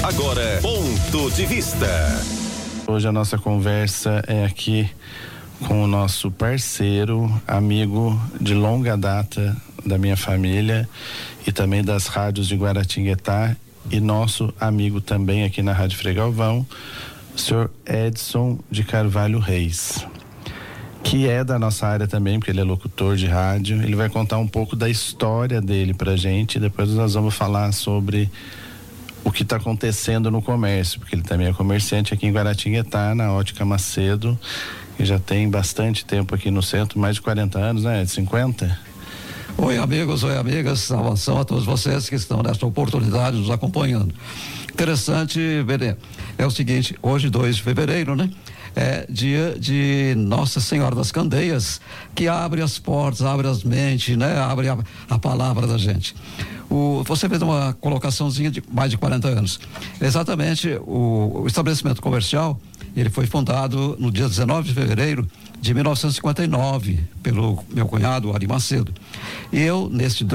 Agora, ponto de vista. Hoje a nossa conversa é aqui com o nosso parceiro, amigo de longa data da minha família e também das rádios de Guaratinguetá e nosso amigo também aqui na Rádio Frei Galvão, o senhor Edson de Carvalho Reis, que é da nossa área também, porque ele é locutor de rádio. Ele vai contar um pouco da história dele pra gente e depois nós vamos falar sobre o que está acontecendo no comércio, porque ele também é comerciante aqui em Guaratinguetá, na Ótica Macedo, que já tem bastante tempo aqui no centro, mais de 40 anos, né? 50? Oi amigos, oi amigas, salvação a todos vocês que estão nesta oportunidade nos acompanhando. Interessante, Benê, é o seguinte, hoje 2 de fevereiro, né? É dia de Nossa Senhora das Candeias, que abre as portas, abre as mentes, né? Abre a palavra da gente. Você fez uma colocaçãozinha de mais de 40 anos. Exatamente, o estabelecimento comercial, ele foi fundado no dia 19 de fevereiro de 1959 pelo meu cunhado Ari Macedo. E eu, neste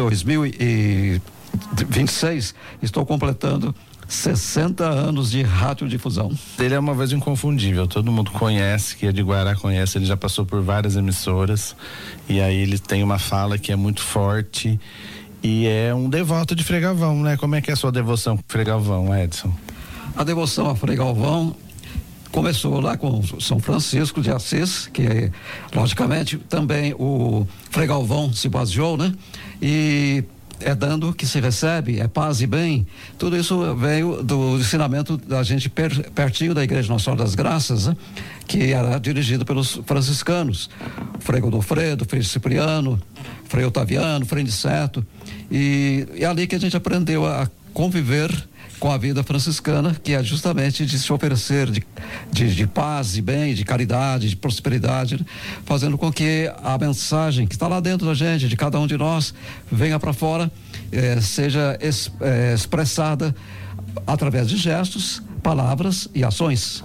2026, estou completando 60 anos de radiodifusão. Ele é uma voz inconfundível, todo mundo conhece, que é de Guará conhece, ele já passou por várias emissoras e aí ele tem uma fala que é muito forte e é um devoto de Frei Galvão, né? Como é que é a sua devoção com Frei Galvão, Edson? A devoção a Frei Galvão começou lá com São Francisco de Assis, que logicamente também o Frei Galvão se baseou, né? E é dando que se recebe, é paz e bem. Tudo isso veio do ensinamento da gente pertinho da Igreja Nossa Senhora das Graças, né? Que era dirigido pelos franciscanos, Frei Godofredo, Frei Cipriano, Frei Otaviano, Frei Niceto, e é ali que a gente aprendeu a conviver com a vida franciscana, que é justamente de se oferecer de paz e bem, de caridade, de prosperidade, né? Fazendo com que a mensagem que está lá dentro da gente, de cada um de nós, venha para fora, seja expressada através de gestos, palavras e ações.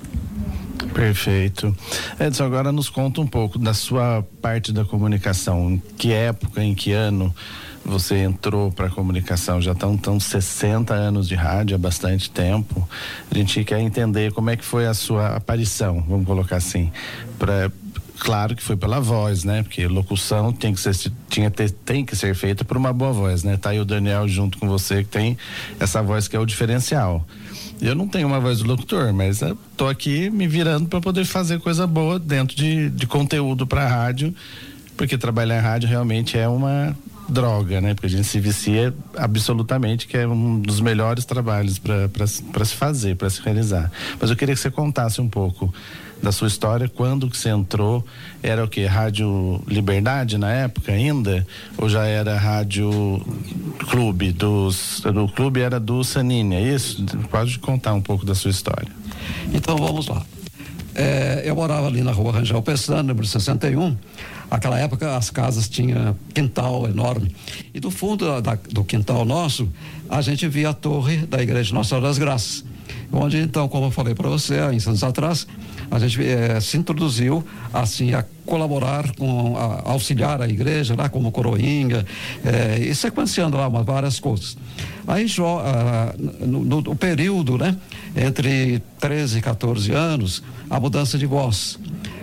Perfeito. Edson, agora nos conta um pouco da sua parte da comunicação. Em que época, em que ano você entrou para a comunicação? Já estão 60 anos de rádio, há bastante tempo. A gente quer entender como é que foi a sua aparição, vamos colocar assim. Claro que foi pela voz, né? Porque locução tem que ser feita por uma boa voz, né? Tá aí o Daniel junto com você, que tem essa voz que é o diferencial. Eu não tenho uma voz do locutor, mas eu tô aqui me virando para poder fazer coisa boa dentro de conteúdo para rádio, porque trabalhar em rádio realmente é uma droga, né? Porque a gente se vicia absolutamente, que é um dos melhores trabalhos para se fazer, para se realizar. Mas eu queria que você contasse um pouco da sua história, quando que você entrou, era o quê? Rádio Liberdade na época ainda? Ou já era Rádio Clube, do clube era do Sanini, é isso? Pode contar um pouco da sua história. Então vamos lá. Eu morava ali na rua Rangel Pestana, número 61. Naquela época as casas tinham quintal enorme. E do fundo do quintal nosso, a gente via a torre da Igreja Nossa Senhora das Graças. Onde então, como eu falei para você, há anos atrás, a gente se introduziu assim a colaborar a auxiliar a igreja lá como coroinha, e sequenciando lá várias coisas. Aí no período, né, entre 13 e 14 anos, a mudança de voz.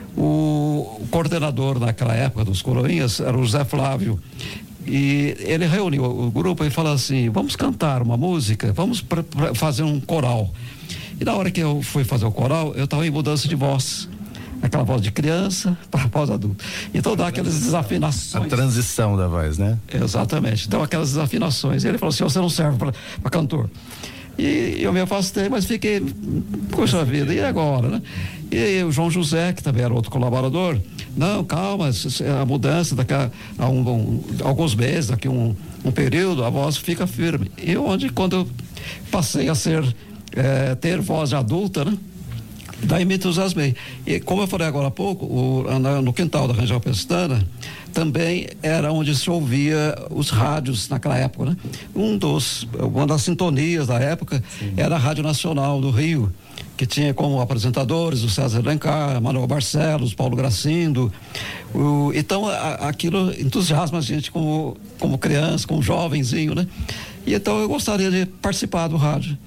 O coordenador naquela época dos coroinhas era o José Flávio. E ele reuniu o grupo e falou assim: vamos cantar uma música, vamos fazer um coral. E na hora que eu fui fazer o coral, eu estava em mudança de voz. Aquela voz de criança para voz adulta. Então dá aquelas desafinações. A transição da voz, né? Exatamente. Então aquelas desafinações. E ele falou assim: você não serve para cantor. E eu me afastei, mas fiquei, poxa vida, e agora, né? E o João José, que também era outro colaborador, não, calma, a mudança daqui a alguns meses, daqui um período, a voz fica firme. E quando eu passei a ter voz de adulta, né? Daí me entusiasmei. E como eu falei agora há pouco, no quintal da Rangel Pestana, também era onde se ouvia os rádios naquela época, né? Uma das sintonias da época, sim, era a Rádio Nacional do Rio, que tinha como apresentadores o César Alencar, Manuel Barcelos, Paulo Gracindo. Então aquilo entusiasma a gente como criança, como jovenzinho, né? E então eu gostaria de participar do rádio.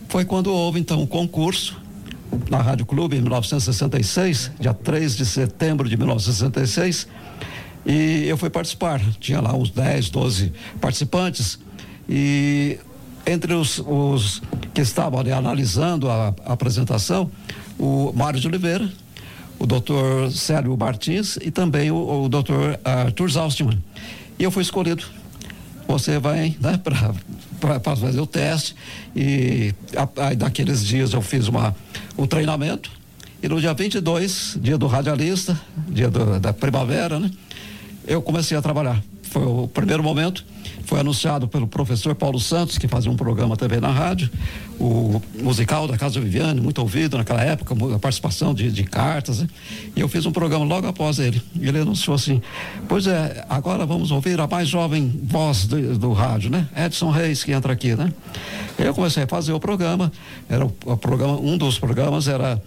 foi quando houve então um concurso na Rádio Clube em 1966, dia 3 de setembro de 1966, e eu fui participar. Tinha lá uns 10, 12 participantes, e entre os que estavam ali analisando a apresentação, o Mário de Oliveira, o doutor Célio Martins e também o doutor Arthur Zalstman. E eu fui escolhido. Você vai, né, para fazer o teste, e aí daqueles dias eu fiz um treinamento, e no dia 22, dia do radialista, dia da primavera, né, eu comecei a trabalhar. Foi o primeiro momento, foi anunciado pelo professor Paulo Santos, que fazia um programa também na rádio, o musical da Casa Viviane, muito ouvido naquela época, a participação de cartas, né? E eu fiz um programa logo após ele. Ele anunciou assim: pois é, agora vamos ouvir a mais jovem voz do rádio, né? Edson Reis, que entra aqui, né? E eu comecei a fazer o programa, era o programa, um dos programas era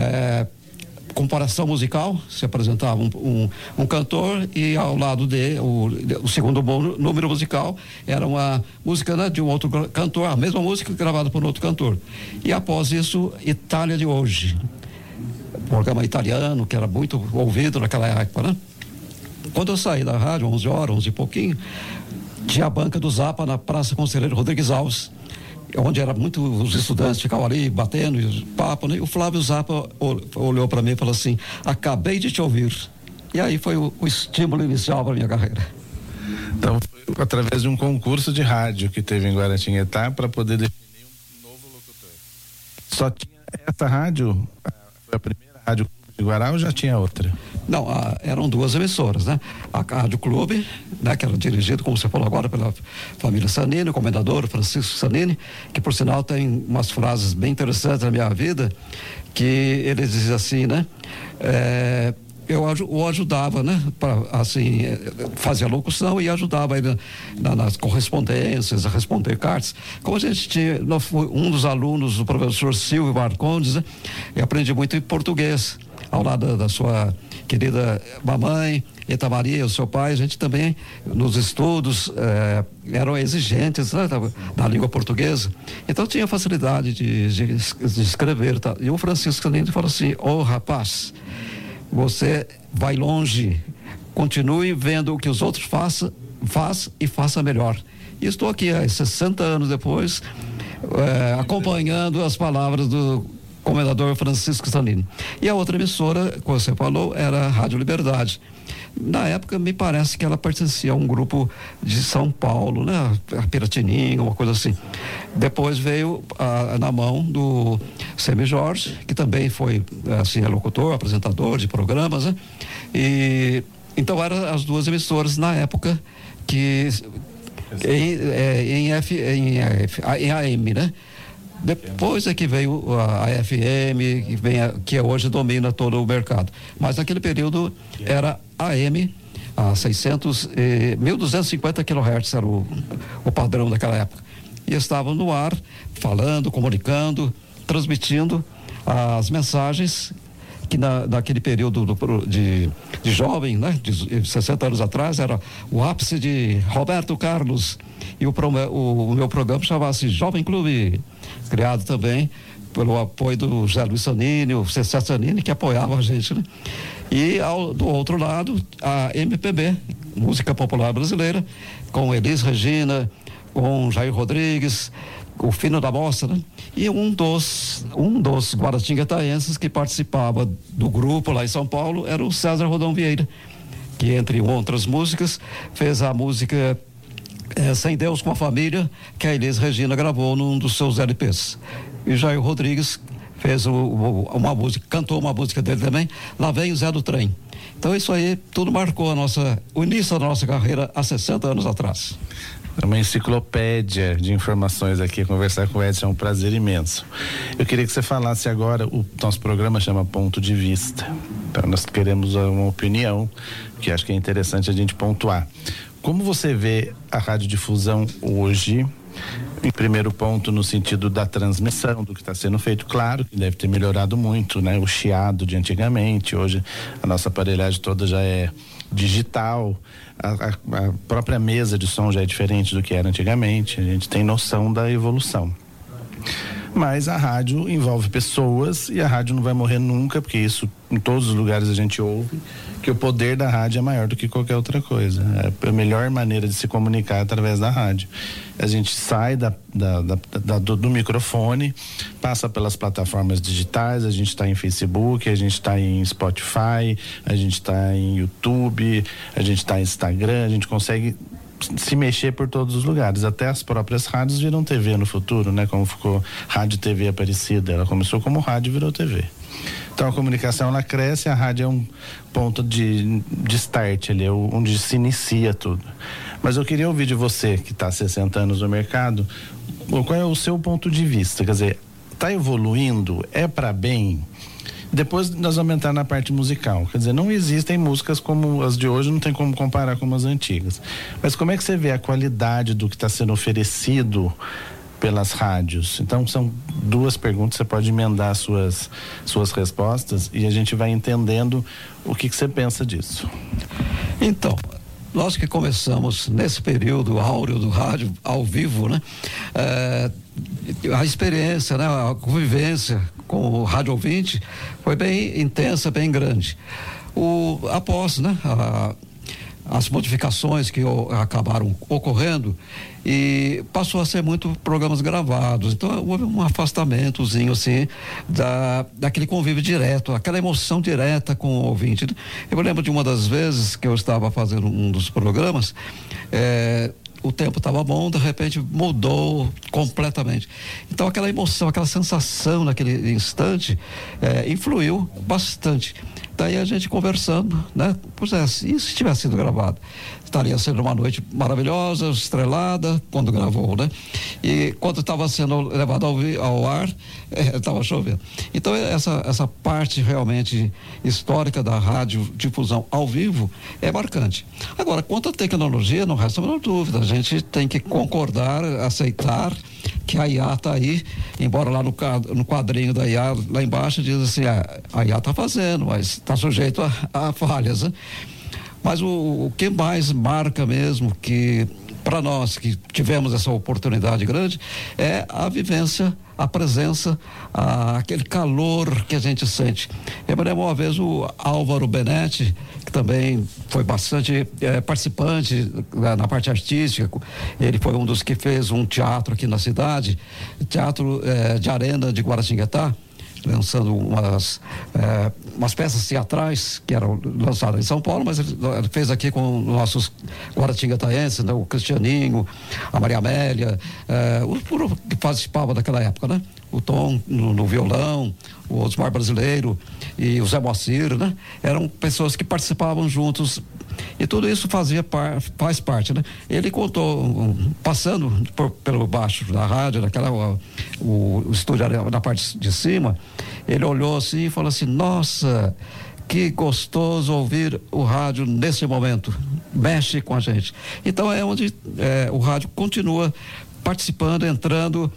comparação musical. Se apresentava um cantor, e ao lado dele, o segundo número musical era uma música, né, de um outro cantor, a mesma música gravada por outro cantor. E após isso, Itália de Hoje, programa italiano que era muito ouvido naquela época, né? Quando eu saí da rádio, 11 horas, 11 e pouquinho, tinha a banca do Zapa na Praça Conselheiro Rodrigues Alves, onde era muito, os estudantes ficavam ali batendo e papo, né? E o Flávio Zapa olhou para mim e falou assim: acabei de te ouvir. E aí foi o estímulo inicial para minha carreira. Então, foi através de um concurso de rádio que teve em Guaratinguetá para poder definir um novo locutor. Só tinha essa rádio? Foi a primeira rádio de Guará, ou já tinha outra? Não, eram duas emissoras, né? A Rádio Clube, né, que era dirigido, como você falou agora, pela família Sanini, o comendador Francisco Sanini, que por sinal tem umas frases bem interessantes na minha vida, que ele dizia assim, né? Eu o ajudava, né? Assim, fazia locução e ajudava ele nas correspondências, a responder cartas. Como a gente tinha, um dos alunos do professor Silvio Marcondes, né? Eu aprendi muito em português, ao lado da sua querida mamãe, Eta Maria, o seu pai. A gente também, nos estudos, eram exigentes, né, da língua portuguesa. Então tinha facilidade de escrever, tá? E o Francisco Sanini falou assim: ô rapaz, você vai longe, continue vendo o que os outros faz e faça melhor. E estou aqui, 60 anos depois, acompanhando as palavras do comendador Francisco Sanini. E a outra emissora, como você falou, era a Rádio Liberdade. Na época, me parece que ela pertencia a um grupo de São Paulo, né? A Piratininga, uma coisa assim. Depois veio na mão do Semi Jorge, que também foi, assim, locutor, apresentador de programas, né? E então eram as duas emissoras na época que em AM, né? Depois é que veio a FM, que hoje domina todo o mercado. Mas naquele período era AM, a 1.250 kHz era o padrão daquela época. E estavam no ar, falando, comunicando, transmitindo as mensagens que naquele período de jovem, né, de 60 anos atrás, era o ápice de Roberto Carlos. E o meu programa chamava-se Jovem Clube, criado também pelo apoio do José Luiz Sanini, o Cessé Sanini, que apoiava a gente, né? E do outro lado, a MPB, música popular brasileira, com Elis Regina, com Jair Rodrigues, o Fino da Bossa, né? E um dos guaratinguetaenses que participava do grupo lá em São Paulo era o César Rodão Vieira, que, entre outras músicas, fez a música Sem Deus com a Família, que a Elis Regina gravou num dos seus LPs. E Jair Rodrigues fez uma música, cantou uma música dele também, Lá Vem o Zé do Trem. Então isso aí tudo marcou o início da nossa carreira há 60 anos atrás. É uma enciclopédia de informações aqui. Conversar com o Edson é um prazer imenso. Eu queria que você falasse agora, o nosso programa chama Ponto de Vista. Então nós queremos uma opinião, que acho que é interessante a gente pontuar. Como você vê a radiodifusão hoje, em primeiro ponto, no sentido da transmissão, do que está sendo feito? Claro que deve ter melhorado muito, né? O chiado de antigamente, hoje a nossa aparelhagem toda já é digital, a própria mesa de som já é diferente do que era antigamente, a gente tem noção da evolução. Mas a rádio envolve pessoas e a rádio não vai morrer nunca, porque isso em todos os lugares a gente ouve, que o poder da rádio é maior do que qualquer outra coisa. É a melhor maneira de se comunicar através da rádio. A gente sai do microfone, passa pelas plataformas digitais, a gente está em Facebook, a gente está em Spotify, a gente está em YouTube, a gente está em Instagram, a gente consegue se mexer por todos os lugares, até as próprias rádios viram TV no futuro, né? Como ficou Rádio TV Aparecida, ela começou como rádio e virou TV. Então a comunicação ela cresce, a rádio é um ponto de start ali, onde se inicia tudo. Mas eu queria ouvir de você, que está há 60 anos no mercado, qual é o seu ponto de vista? Quer dizer, está evoluindo? É para bem? Depois nós vamos entrar na parte musical. Quer dizer, não existem músicas como as de hoje, não tem como comparar com as antigas. Mas como é que você vê a qualidade do que está sendo oferecido pelas rádios? Então são duas perguntas, você pode emendar suas respostas e a gente vai entendendo o que você pensa disso. Então, nós que começamos nesse período áureo do rádio ao vivo, né? A experiência, né? A convivência com o rádio ouvinte foi bem intensa, bem grande. Após, né? As modificações que acabaram ocorrendo e passou a ser muito programas gravados, então houve um afastamentozinho assim daquele convívio direto, aquela emoção direta com o ouvinte. Eu lembro de uma das vezes que eu estava fazendo um dos programas, o tempo estava bom, de repente mudou completamente. Então aquela emoção, aquela sensação naquele instante influiu bastante. Daí a gente conversando, né? Pois é, e se tivesse sido gravado? Estaria sendo uma noite maravilhosa, estrelada, quando gravou, né? E quando estava sendo levado ao ar, estava chovendo. Então essa parte realmente histórica da rádio difusão ao vivo é marcante. Agora, quanto à tecnologia, não resta a menor dúvida, a gente tem que concordar, aceitar que a IA está aí, embora lá no quadrinho da IA, lá embaixo diz assim, a IA está fazendo, mas está sujeito a falhas, né? Mas o que mais marca mesmo, que para nós que tivemos essa oportunidade grande, é a vivência, a presença, aquele calor que a gente sente. Eu me lembro uma vez o Álvaro Benetti, que também foi bastante participante na parte artística, ele foi um dos que fez um teatro aqui na cidade, teatro de arena de Guaratinguetá, lançando umas peças teatrais que eram lançadas em São Paulo, mas ele fez aqui com nossos guaratinguetaenses, né? O Cristianinho, a Maria Amélia, o que participava daquela época, né? O Tom no violão, o Osmar Brasileiro e o Zé Moacir, né? Eram pessoas que participavam juntos e tudo isso faz parte, né? Ele contou, passando pelo baixo da rádio, o estúdio na parte de cima, ele olhou assim e falou assim, nossa, que gostoso ouvir o rádio nesse momento, mexe com a gente. Então é onde o rádio continua participando, entrando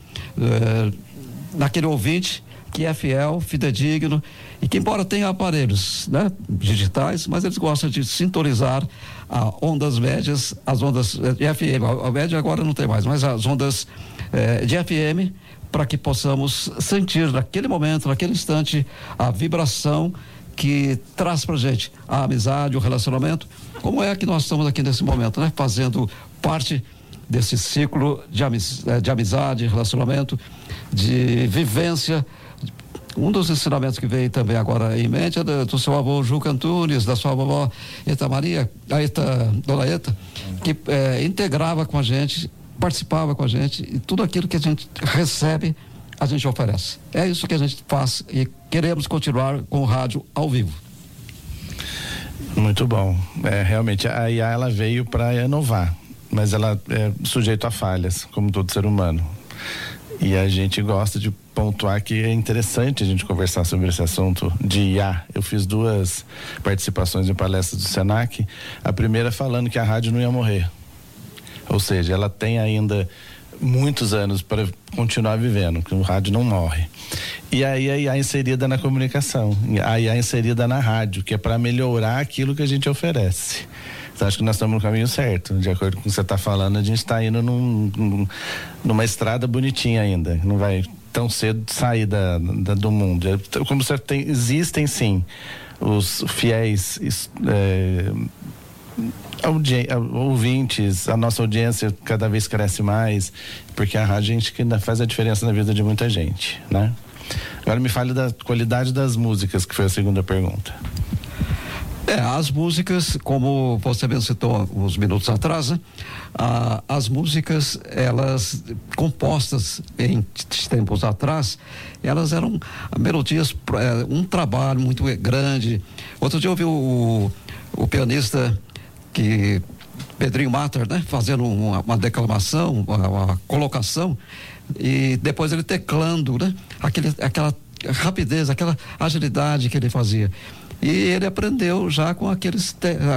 naquele ouvinte que é fiel, fidedigno e que, embora tenha aparelhos, né, digitais, mas eles gostam de sintonizar a ondas médias, as ondas de FM, a média agora não tem mais, mas as ondas de FM, para que possamos sentir naquele momento, naquele instante, a vibração que traz pra gente a amizade, o relacionamento, como é que nós estamos aqui nesse momento, né, fazendo parte desse ciclo de amizade, relacionamento, de vivência. Um dos ensinamentos que veio também agora em mente é do seu avô Juca Antunes, da sua vovó Dona Eta, que integrava com a gente, participava com a gente, e tudo aquilo que a gente recebe, a gente oferece. É isso que a gente faz e queremos continuar com o rádio ao vivo. Muito bom. Realmente a IA ela veio para inovar, mas ela é sujeito a falhas, como todo ser humano. E a gente gosta de pontuar que é interessante a gente conversar sobre esse assunto de IA. Eu fiz 2 participações em palestras do Senac. A primeira falando que a rádio não ia morrer. Ou seja, ela tem ainda muitos anos para continuar vivendo, que o rádio não morre. E aí a IA inserida na comunicação, a IA inserida na rádio, que é para melhorar aquilo que a gente oferece. Então acho que nós estamos no caminho certo. De acordo com o que você está falando, a gente está indo numa estrada bonitinha ainda. Não vai tão cedo sair do mundo. Como você existem sim os fiéis ouvintes, a nossa audiência cada vez cresce mais, porque a rádio, a gente que ainda faz a diferença na vida de muita gente, né? Agora me fale da qualidade das músicas, que foi a segunda pergunta. As músicas, como você bem citou uns minutos atrás, né? As músicas, elas compostas em tempos atrás, elas eram melodias, um trabalho muito grande. Outro dia eu ouvi o pianista Pedrinho Matter, né? Fazendo uma declamação, uma colocação, e depois ele teclando, né? Aquela rapidez, aquela agilidade que ele fazia. E ele aprendeu já com aqueles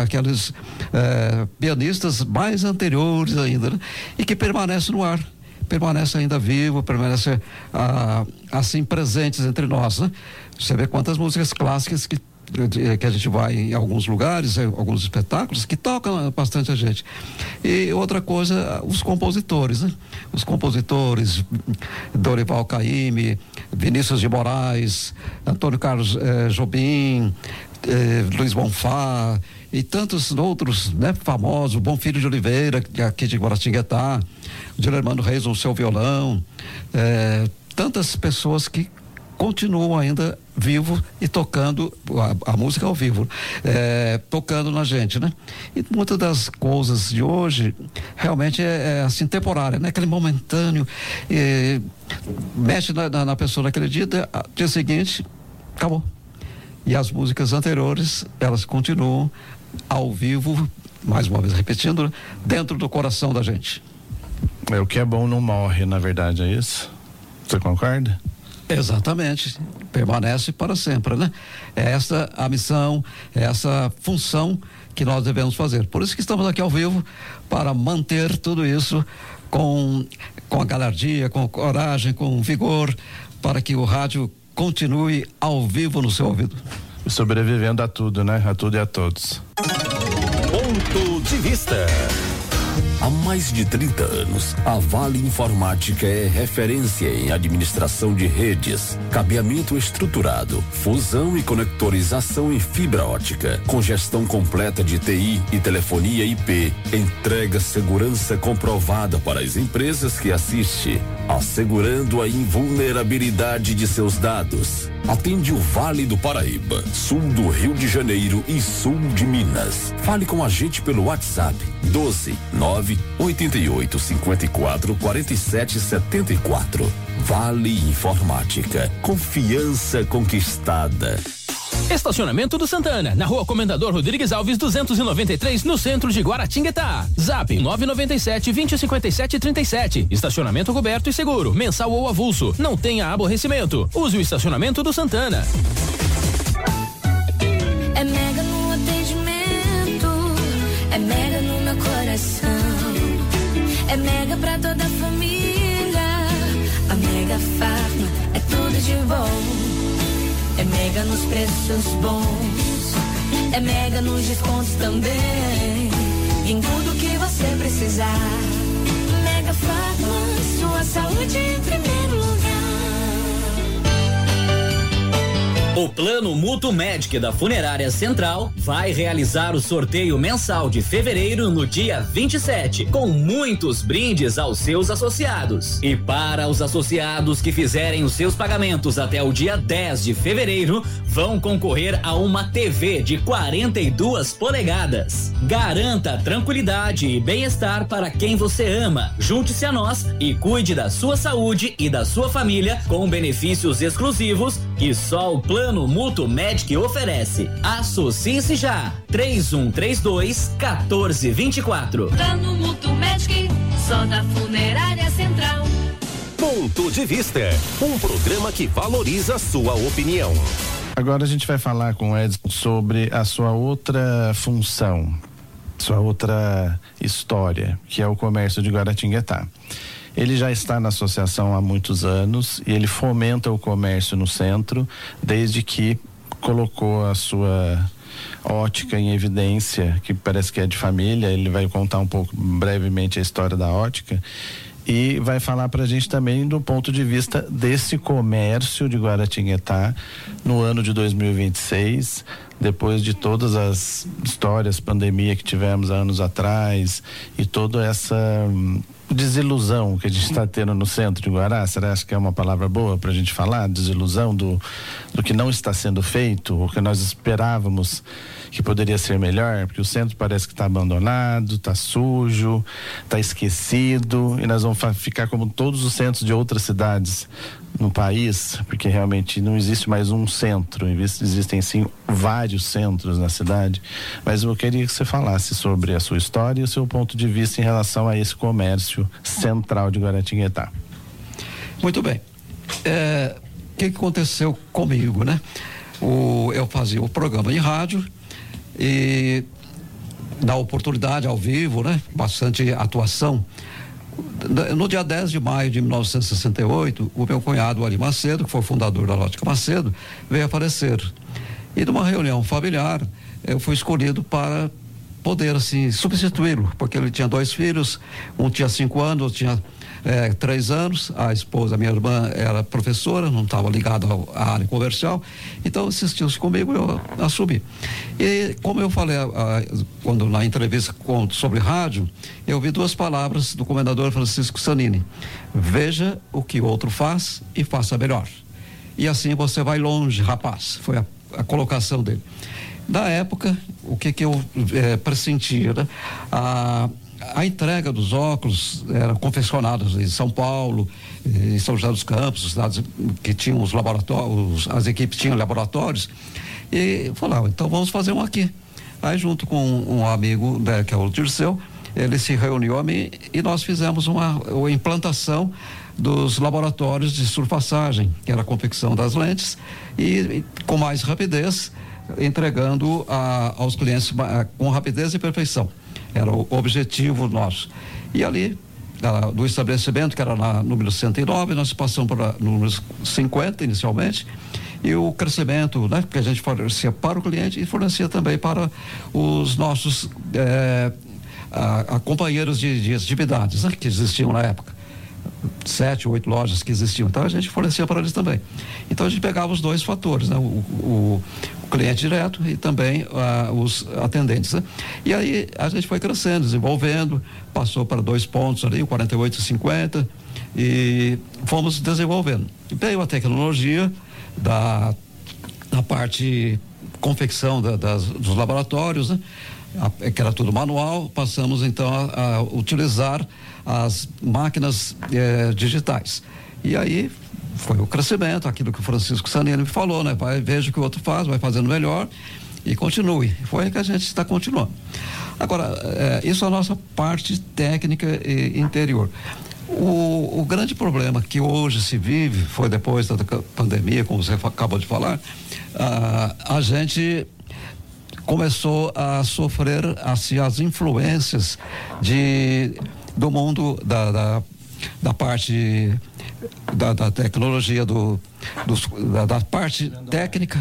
pianistas mais anteriores ainda, né? E que permanece no ar, permanece ainda vivo, permanece assim presentes entre nós, né? Você vê quantas músicas clássicas que a gente vai em alguns lugares, em alguns espetáculos, que tocam bastante a gente. E outra coisa, os compositores, né? Os compositores, Dorival Caymmi, Vinícius de Moraes, Antônio Carlos Jobim, Luiz Bonfá e tantos outros, né, famosos, Bom Filho de Oliveira, aqui de Guaratinguetá, Dilermano Reis no seu violão, tantas pessoas que continuam ainda vivo e tocando a música ao vivo, tocando na gente, né? E muitas das coisas de hoje realmente é assim temporária, né? Aquele momentâneo, mexe na pessoa naquele dia seguinte, acabou. E as músicas anteriores, elas continuam ao vivo, mais uma vez repetindo, né? Dentro do coração da gente. O que é bom não morre, na verdade, é isso? Você concorda? Exatamente, permanece para sempre, né? É essa a missão, é essa função que nós devemos fazer. Por isso que estamos aqui ao vivo, para manter tudo isso com a galhardia, com coragem, com vigor, para que o rádio continue ao vivo no seu ouvido. Sobrevivendo a tudo, né? A tudo e a todos. Ponto de vista. Há mais de 30 anos, a Vale Informática é referência em administração de redes, cabeamento estruturado, fusão e conectorização em fibra ótica, com gestão completa de TI e telefonia IP, entrega segurança comprovada para as empresas que assiste, assegurando a invulnerabilidade de seus dados. Atende o Vale do Paraíba, sul do Rio de Janeiro e sul de Minas. Fale com a gente pelo WhatsApp 12-988-54-47-74. Vale Informática. Confiança conquistada. Estacionamento do Santana, na Rua Comendador Rodrigues Alves 293, no centro de Guaratinguetá. Zap 997-2057-37. Estacionamento coberto e seguro, mensal ou avulso. Não tenha aborrecimento. Use o estacionamento do Santana. É mega no atendimento, é mega no meu coração, é mega pra toda a família. A Mega Farma é tudo de bom. É mega nos preços bons, é mega nos descontos também. E em tudo que você precisar. Mega Farma, sua saúde em primeiro lugar. O Plano Mútuo Medic da Funerária Central vai realizar o sorteio mensal de fevereiro no dia 27, com muitos brindes aos seus associados. E para os associados que fizerem os seus pagamentos até o dia 10 de fevereiro, vão concorrer a uma TV de 42 polegadas. Garanta tranquilidade e bem-estar para quem você ama. Junte-se a nós e cuide da sua saúde e da sua família com benefícios exclusivos que só o Plano Mútuo Medic oferece. Associe-se já. 3132-1424. Plano Mútuo Medic, só da Funerária Central. Ponto de Vista, um programa que valoriza a sua opinião. Agora a gente vai falar com o Edson sobre a sua outra função, sua outra história, que é o comércio de Guaratinguetá. Ele já está na associação há muitos anos e ele fomenta o comércio no centro desde que colocou a sua ótica em evidência, que parece que é de família. Ele vai contar um pouco brevemente a história da ótica. e vai falar para a gente também do ponto de vista desse comércio de Guaratinguetá no ano de 2026, depois de todas as histórias, pandemia que tivemos há anos atrás e toda essa desilusão que a gente está tendo no centro de Guará. Será que é uma palavra boa para a gente falar? Desilusão do que não está sendo feito, o que nós esperávamos que poderia ser melhor, porque o centro parece que está abandonado, está sujo, está esquecido, e nós vamos ficar como todos os centros de outras cidades no país, porque realmente não existe mais um centro, existem sim vários centros na cidade. Mas eu queria que você falasse sobre a sua história e o seu ponto de vista em relação a esse comércio central de Guaratinguetá. Muito bem. O que aconteceu comigo, né? Eu fazia o programa em rádio e da oportunidade ao vivo, né? Bastante atuação. No dia 10 de maio de 1968, o meu cunhado Ari Macedo, que foi fundador da Lógica Macedo, veio a falecer. E numa reunião familiar, eu fui escolhido para poder, assim, substituí-lo, porque ele tinha 2 filhos, um tinha 5 anos, outro tinha 3 anos, a esposa, minha irmã, era professora, não estava ligada à área comercial, então assistiu-se comigo e eu assumi. E como eu falei quando na entrevista sobre rádio, eu ouvi 2 palavras do comendador Francisco Sanini: veja o que o outro faz e faça melhor. E assim você vai longe, rapaz. Foi a colocação dele. Na época, o que eu pressentia, né? A entrega dos óculos eram confeccionadas em São Paulo, em São José dos Campos, cidades que tinham os laboratórios, as equipes tinham laboratórios, e falavam, então vamos fazer um aqui. Aí junto com um amigo, né, que é o Dirceu, ele se reuniu a mim e nós fizemos uma implantação dos laboratórios de surfaçagem, que era a confecção das lentes, e com mais rapidez, entregando aos clientes com rapidez e perfeição. Era o objetivo nosso. E ali, do estabelecimento, que era na número 109, nós passamos para número 50 inicialmente, e o crescimento, né, que a gente fornecia para o cliente e fornecia também para os nossos companheiros de atividades, né, que existiam na época. 7, 8 lojas que existiam, então a gente fornecia para eles também. Então a gente pegava os 2 fatores, né? O cliente direto e também os atendentes, né? E aí a gente foi crescendo, desenvolvendo, passou para 2 pontos ali, o 48 e 50, e fomos desenvolvendo. Veio a tecnologia da parte confecção dos laboratórios, né? Que era tudo manual, passamos então a utilizar as máquinas digitais. E aí foi o crescimento, aquilo que o Francisco Sanini me falou, né? Veja o que o outro faz, vai fazendo melhor e continue. Foi aí que a gente está continuando. Agora, isso é a nossa parte técnica e interior. O grande problema que hoje se vive, foi depois da pandemia, como você acabou de falar, a gente começou a sofrer assim, as influências do mundo da parte da tecnologia, da parte técnica.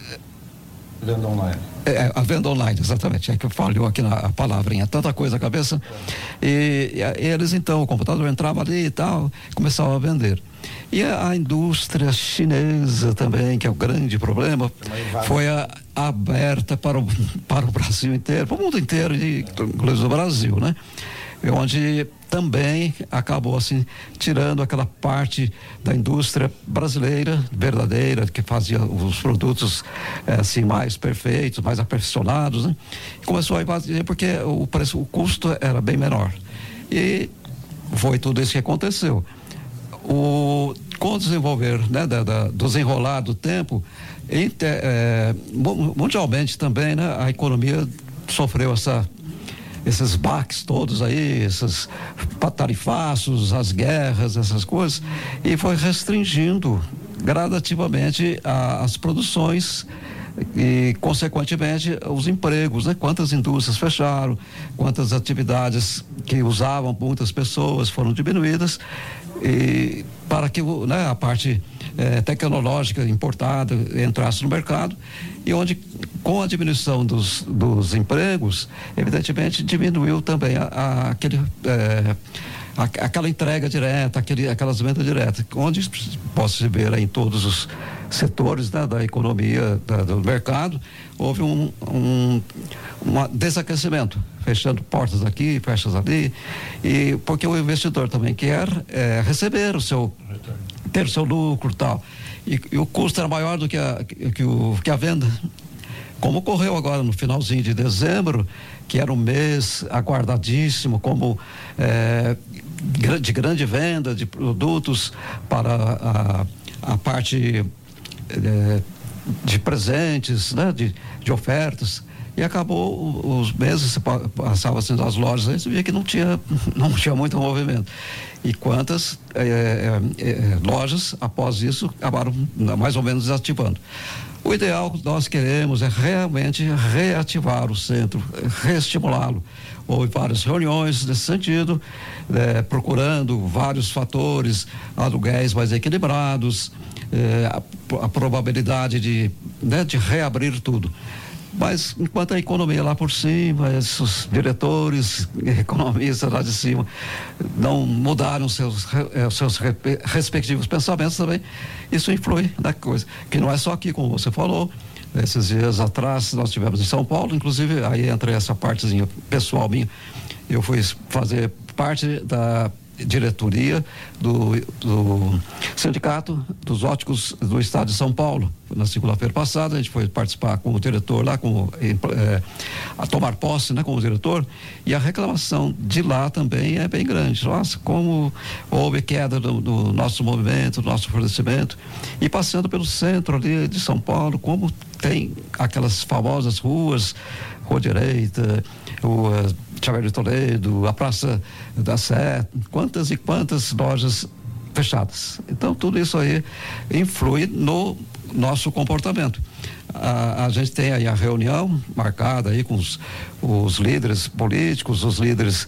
Venda online. A venda online, exatamente. É que falhou aqui na palavrinha, tanta coisa na cabeça. E eles então, o computador entrava ali e tal, começavam a vender. E a indústria chinesa também, que é o grande problema, foi aberta para o Brasil inteiro, para o mundo inteiro, inclusive o Brasil, né? Onde também acabou assim tirando aquela parte da indústria brasileira verdadeira, que fazia os produtos assim mais perfeitos, mais aperfeiçoados, né? Começou a invadir porque o custo era bem menor. E foi tudo isso que aconteceu. Com o desenvolver, né, do desenrolar do tempo, mundialmente também, né, a economia sofreu esses baques todos aí, esses tarifaços, as guerras, essas coisas, e foi restringindo gradativamente as produções e, consequentemente, os empregos, né? Quantas indústrias fecharam, quantas atividades que usavam muitas pessoas foram diminuídas, e para que, né, a parte tecnológica importada entrasse no mercado, e onde, com a diminuição dos empregos, evidentemente diminuiu também aquela entrega direta, aquelas vendas diretas, onde posso se ver em todos os setores, né, da economia, do mercado, houve um desaquecimento, fechando portas aqui, fechas ali, e porque o investidor também quer receber ter o seu lucro e tal, e o custo era maior do que a venda. Como ocorreu agora no finalzinho de dezembro, que era um mês aguardadíssimo, como de grande venda de produtos para a parte de presentes, né, de ofertas, e acabou os meses, passava assim nas lojas, aí você via que não tinha muito movimento. E quantas lojas, após isso, acabaram mais ou menos desativando. O ideal que nós queremos é realmente reativar o centro, reestimulá-lo. Houve várias reuniões nesse sentido, procurando vários fatores, aluguéis mais equilibrados, a probabilidade de reabrir tudo. Mas enquanto a economia lá por cima, esses diretores, economistas lá de cima não mudaram seus respectivos pensamentos também, isso influi na coisa, que não é só aqui, como você falou. Esses dias atrás nós tivemos em São Paulo, inclusive aí entra essa partezinha pessoal minha, eu fui fazer parte da diretoria do Sindicato dos Óticos do Estado de São Paulo. Na segunda-feira passada a gente foi participar com o diretor lá, a tomar posse, né, com o diretor, e a reclamação de lá também é bem grande. Nossa, como houve queda do nosso movimento, do nosso fornecimento, e passando pelo centro ali de São Paulo, como tem aquelas famosas ruas, Rua Direita, Rua Xavier de Toledo, a Praça da Sé, quantas e quantas lojas fechadas. Então tudo isso aí influi no nosso comportamento. A gente tem aí a reunião marcada aí com os líderes políticos, os líderes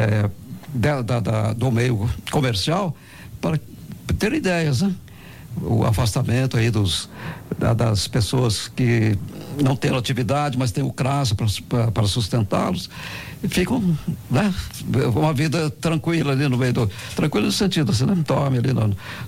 do meio comercial, para ter ideias, né? O afastamento aí das pessoas que não têm atividade, mas têm o CRAS para sustentá-los, e ficam, né, uma vida tranquila ali no meio tranquilo no sentido assim, né? Dorme ali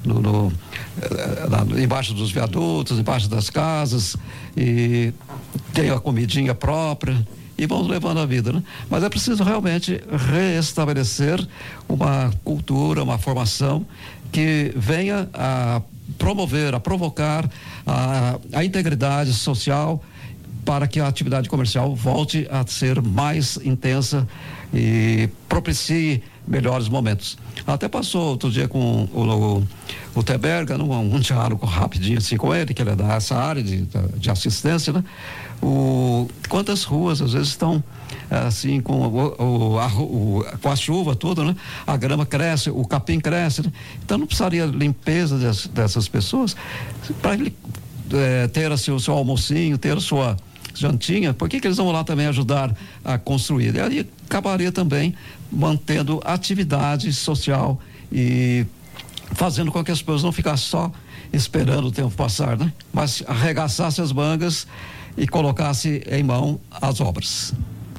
embaixo dos viadutos, embaixo das casas, e tem a comidinha própria e vão levando a vida, né? Mas é preciso realmente reestabelecer uma cultura, uma formação que venha a promover, a provocar a integridade social, para que a atividade comercial volte a ser mais intensa e propicie melhores momentos. Até passou outro dia com o Teberga, um diálogo rapidinho assim com ele, que ele é dessa área de assistência, né? Quantas ruas às vezes estão assim com a chuva toda, né? A grama cresce, o capim cresce, né? Então não precisaria limpeza dessas pessoas para ele ter assim, o seu almocinho, ter a sua jantinha. Por que eles vão lá também ajudar a construir? E aí acabaria também mantendo atividade social e fazendo com que as pessoas não ficassem só esperando o tempo passar, né? Mas arregaçasse as mangas e colocasse em mão as obras.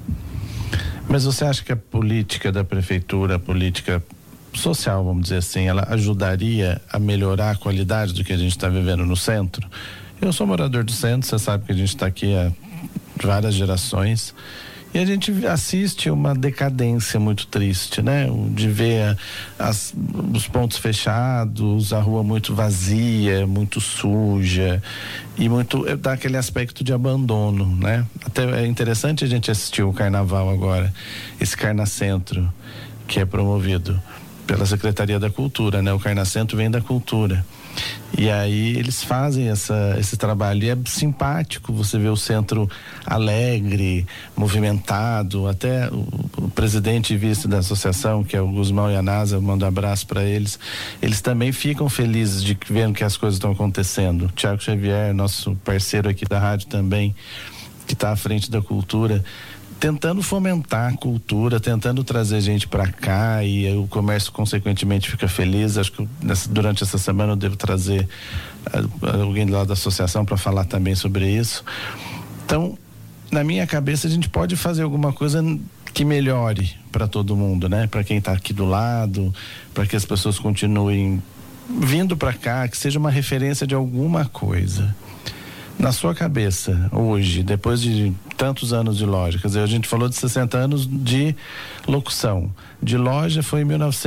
Mas você acha que a política da prefeitura, a política social, vamos dizer assim, ela ajudaria a melhorar a qualidade do que a gente está vivendo no centro? Eu sou morador do centro, você sabe que a gente está aqui há várias gerações, e a gente assiste uma decadência muito triste, né? De ver os pontos fechados, a rua muito vazia, muito suja, e dá aquele aspecto de abandono, né? Até é interessante a gente assistir o carnaval agora, esse Carnacentro, que é promovido pela Secretaria da Cultura, né? O Carnacentro vem da cultura. E aí eles fazem esse trabalho, e é simpático você ver o centro alegre, movimentado. Até o presidente e vice da associação, que é o Guzmão e a NASA, eu mando um abraço para eles também ficam felizes de vendo que as coisas estão acontecendo. O Thiago Xavier, nosso parceiro aqui da rádio também, que está à frente da cultura, tentando fomentar a cultura, tentando trazer gente para cá, e o comércio consequentemente fica feliz. Acho que durante essa semana eu devo trazer alguém lá da associação para falar também sobre isso. Então, na minha cabeça, a gente pode fazer alguma coisa que melhore para todo mundo, né? Para quem está aqui do lado, para que as pessoas continuem vindo para cá, que seja uma referência de alguma coisa. Na sua cabeça, hoje, depois de tantos anos de loja, quer dizer, a gente falou de 60 anos de locução. De loja foi em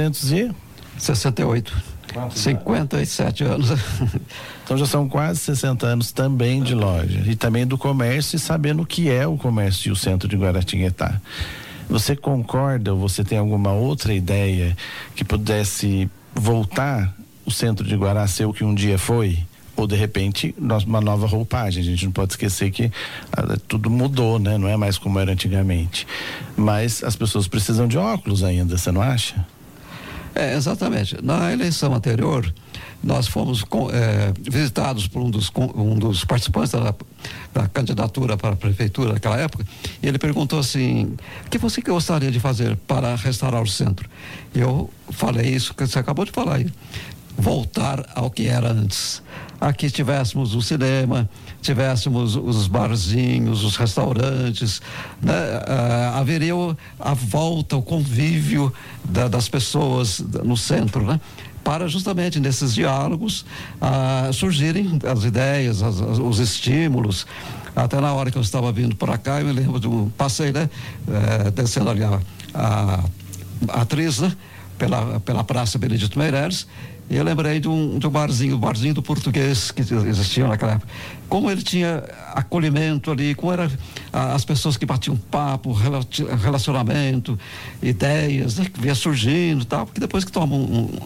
1968. 57 anos. Então já são quase 60 anos também de loja. E também do comércio, e sabendo o que é o comércio e o centro de Guaratinguetá. Você concorda ou você tem alguma outra ideia que pudesse voltar o centro de Guará a ser o que um dia foi? Ou de repente uma nova roupagem? A gente não pode esquecer que tudo mudou, né? Não é mais como era antigamente. Mas as pessoas precisam de óculos ainda, você não acha? Exatamente. Na eleição anterior, nós fomos visitados por um dos participantes da candidatura para a prefeitura naquela época, e ele perguntou assim: o que você gostaria de fazer para restaurar o centro? Eu falei isso que você acabou de falar aí: voltar ao que era antes. Aqui tivéssemos o cinema, tivéssemos os barzinhos, os restaurantes, né? Haveria a volta, o convívio das pessoas no centro, né? Para justamente nesses diálogos surgirem as ideias, os estímulos. Até na hora que eu estava vindo para cá, eu me lembro de um passeio, né? Descendo ali a atriz, né? Pela Praça Benedito Meireles. E eu lembrei de um barzinho, o barzinho do português que existia naquela época. Como ele tinha acolhimento ali, como eram as pessoas que batiam papo, relacionamento, ideias, né, que vinha surgindo e tal, porque depois que toma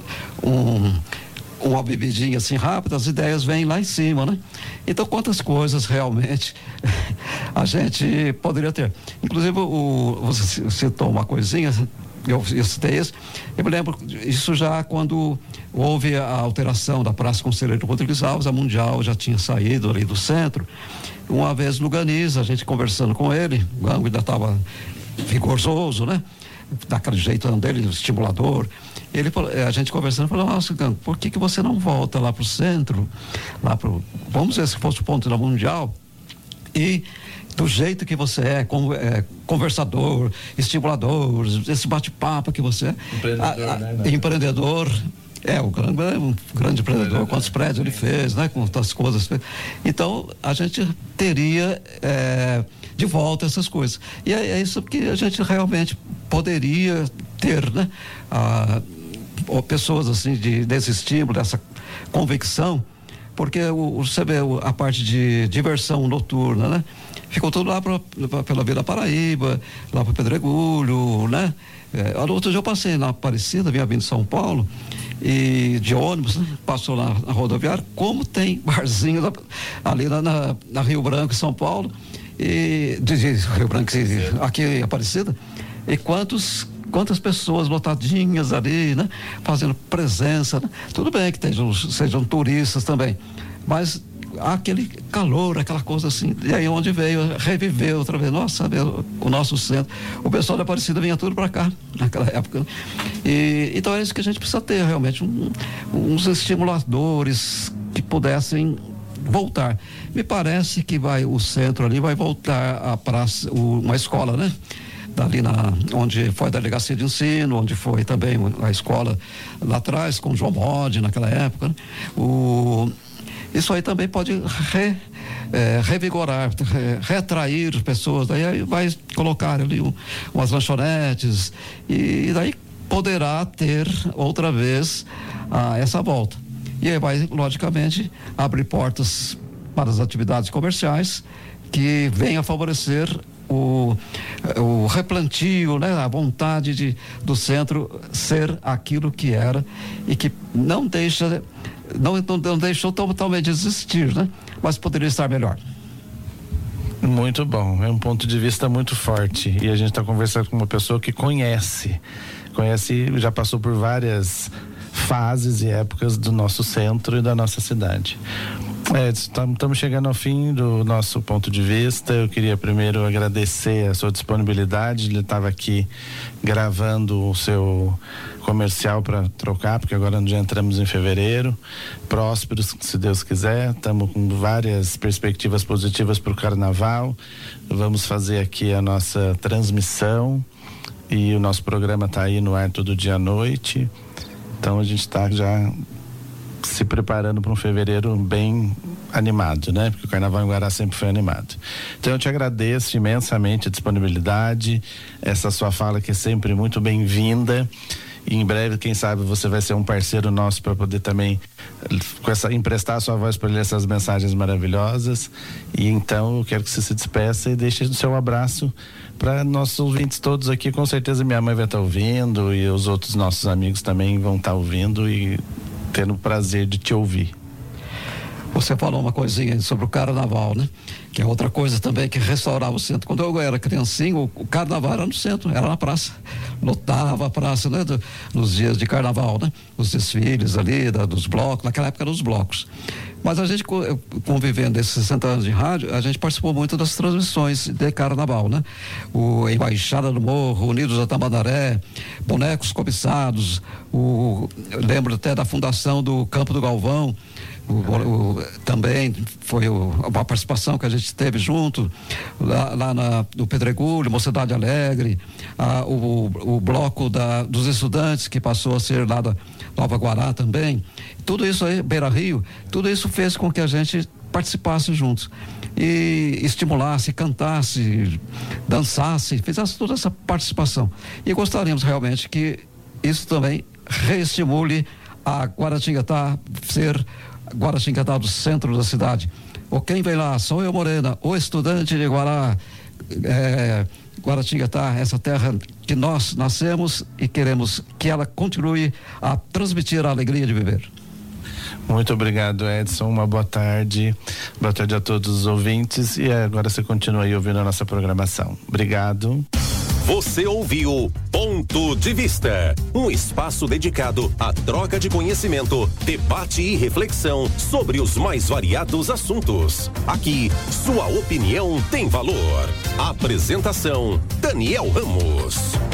uma bebidinha assim rápida, as ideias vêm lá em cima, né? Então, quantas coisas realmente a gente poderia ter. Inclusive, você citou uma coisinha, eu citei isso, eu me lembro isso já quando houve a alteração da Praça Conselheiro Rodrigues Alves, a Mundial já tinha saído ali do centro. Uma vez no Ganiz, a gente conversando com ele, o Gango ainda estava vigoroso, né? Daquele jeito dele, estimulador. A gente conversando, falou: nossa, Gango, por que você não volta lá pro centro, vamos ver se fosse o ponto da Mundial, e do jeito que você é, como conversador, estimulador, esse bate-papo que você é. Empreendedor, né? Empreendedor. O Gango é um grande empreendedor, quantos prédios ele fez, né? Quantas coisas fez. Então, a gente teria de volta essas coisas. E é isso que a gente realmente poderia ter, né? Pessoas assim, desse estímulo, dessa convicção, porque você vê a parte de diversão noturna, né? Ficou tudo lá pela Vila Paraíba, lá para Pedregulho, né? Outro dia eu passei na Aparecida, vinha vindo de São Paulo, e de ônibus, né? Passou lá na rodoviária, como tem barzinho ali na Rio Branco, São Paulo, e de Rio Branco, aqui em Aparecida, e quantas pessoas lotadinhas ali, né? Fazendo presença, né? Tudo bem que sejam turistas também, mas há aquele calor, aquela coisa assim, e aí onde veio reviver outra vez, nossa, o nosso centro, o pessoal da Aparecida vinha tudo para cá naquela época, né? E então é isso que a gente precisa ter realmente, uns estimuladores que pudessem voltar. Me parece que o centro ali vai voltar a praça, uma escola, né? Dali onde foi a delegacia de ensino, onde foi também a escola lá atrás, com o João Modi naquela época, né? Isso aí também pode revigorar, reatrair pessoas, daí vai colocar ali umas lanchonetes e daí poderá ter outra vez essa volta. E aí vai, logicamente, abrir portas para as atividades comerciais que venham a favorecer o replantio, né? A vontade do centro ser aquilo que era e que não deixou totalmente de existir, né? Mas poderia estar melhor. Muito bom, é um ponto de vista muito forte, e a gente está conversando com uma pessoa que conhece, já passou por várias fases e épocas do nosso centro e da nossa cidade. Estamos chegando ao fim do nosso ponto de vista. Eu queria primeiro agradecer a sua disponibilidade. Ele estava aqui gravando o seu comercial para trocar, porque agora já entramos em fevereiro. Prósperos, se Deus quiser. Estamos com várias perspectivas positivas para o carnaval. Vamos fazer aqui a nossa transmissão e o nosso programa está aí no ar todo dia à noite. Então a gente está já se preparando para um fevereiro bem animado, né? Porque o Carnaval em Guará sempre foi animado. Então eu te agradeço imensamente a disponibilidade, essa sua fala que é sempre muito bem-vinda. E em breve, quem sabe, você vai ser um parceiro nosso para poder também emprestar a sua voz para ler essas mensagens maravilhosas. E então eu quero que você se despeça e deixe o seu abraço para nossos ouvintes todos aqui. Com certeza minha mãe vai estar ouvindo e os outros nossos amigos também vão estar ouvindo e tendo o prazer de te ouvir. Você falou uma coisinha sobre o Carnaval, né? Que é outra coisa também que restaurava o centro. Quando eu era criancinho, o Carnaval era no centro, era na praça. Lotava a praça, né? Nos dias de Carnaval, né? Os desfiles ali, dos blocos, naquela época eram os blocos. Mas a gente, convivendo esses 60 anos de rádio, a gente participou muito das transmissões de Carnaval, né? O Embaixada do Morro, Unidos da Tamandaré, bonecos cobiçados, eu lembro até da fundação do Campo do Galvão. Também foi uma participação que a gente teve junto lá no Pedregulho, Mocidade Alegre, o bloco dos estudantes que passou a ser lá da Nova Guará também. Tudo isso aí, Beira Rio, tudo isso fez com que a gente participasse juntos e estimulasse, cantasse, dançasse, fizesse toda essa participação. E gostaríamos realmente que isso também reestimule a Guaratinguetá ser Guaratinguetá do centro da cidade. Ou quem vem lá, sou eu, Morena, o estudante de Guará, Guaratinguetá, essa terra que nós nascemos e queremos que ela continue a transmitir a alegria de viver. Muito obrigado, Edson, uma boa tarde a todos os ouvintes e agora você continua aí ouvindo a nossa programação. Obrigado. Você ouviu Ponto de Vista, um espaço dedicado à troca de conhecimento, debate e reflexão sobre os mais variados assuntos. Aqui, sua opinião tem valor. Apresentação: Daniel Ramos.